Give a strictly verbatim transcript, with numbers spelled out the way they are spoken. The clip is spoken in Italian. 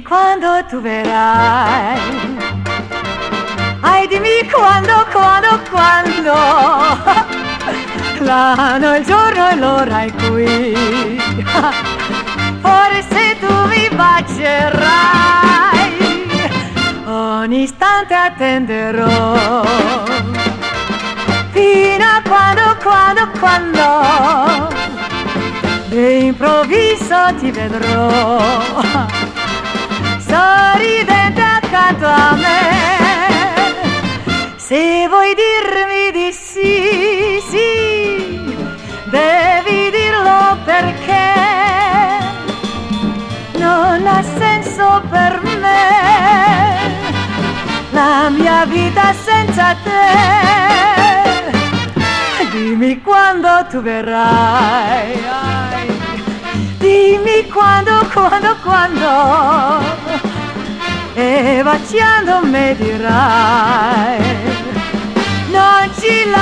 Dimmi quando tu verrai. Ai dimmi quando, quando, quando. L'anno, il giorno e l'ora è qui. Forse tu mi bacerai. Ogni istante attenderò. Fino a quando, quando, quando d'improvviso ti vedrò sorridente accanto a me. Se vuoi dirmi di sì, sì, devi dirlo perché non ha senso per me la mia vita senza te. Dimmi quando tu verrai, dimmi quando, quando, quando, e baciandomi dirai non ci lasciare.